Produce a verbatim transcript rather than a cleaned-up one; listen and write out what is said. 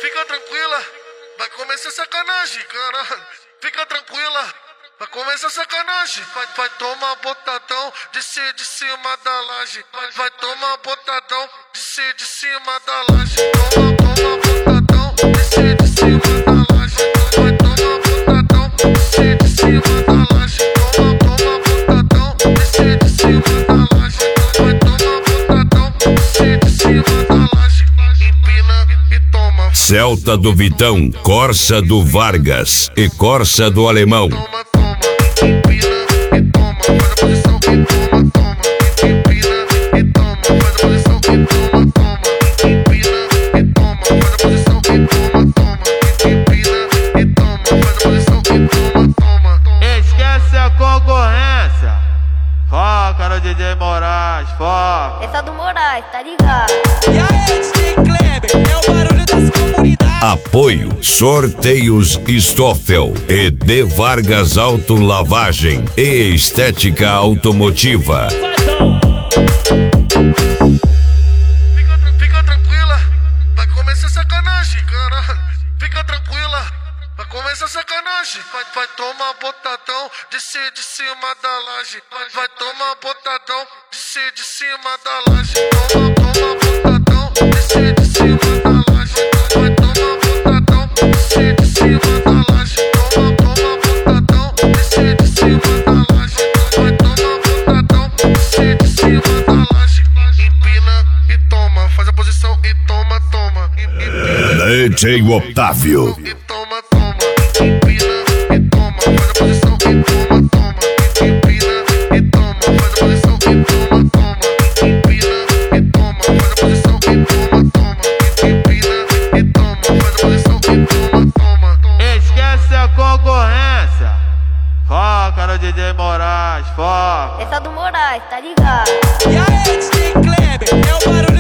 fica tranquila, vai começar sacanagem, caralho. Fica tranquila, vai começar sacanagem. Vai, vai tomar botadão de, ci, de cima da laje. Vai, vai tomar botadão de, ci, de cima da laje. Toma, toma botadão de, ci, de cima da laje. Vai tomar botadão de, ci, de cima da laje. Toma, toma botadão de, ci, de cima da laje. Vai tomar botadão de, ci, de cima da laje. Empina e toma. Celta do Vitão, Corsa do Vargas e Corsa do Alemão. Toma, toma, empina e toma, faz a posição e toma, toma. Empina e toma, faz a posição e toma, toma. Empina e toma, faz a posição e toma, toma. Empina e toma, faz a posição e toma, toma. Esquece a concorrência. Foca no D J Moraes, foca. Essa do Moraes, tá ligado? E aí, D J Kleber, é o barulho das comunidades. Apoio Sorteios Stoffel e De Vargas Auto Lavagem e Estética Automotiva. Fica, tra- fica tranquila, vai começar sacanagem, caralho. Fica tranquila, vai começar sacanagem. Vai, vai tomar botadão de, ci, de cima da laje. Vai, vai tomar botadão de, ci, de cima da laje. Toma, toma botadão de, ci, de cima da laje. Vai tomar botadão de, ci, de cima da laje. Toma, toma botadão de, ci, de cima da laje. Vai tomar botadão de, ci, de cima da laje. Empina e toma, faz a posição e toma, toma. Empina D J Otávio. e toma, toma. Empina e toma, faz a posição e toma, toma. Empina e toma, faz a posição e toma, toma. Empina e toma, faz a posição e toma, toma. Empina e toma, faz a posição e toma, toma. Esquece a concorrência. Foca no D J Moraes, foca. Essa do Moraes, tá ligado? E aí, D J Kleber, é o barulho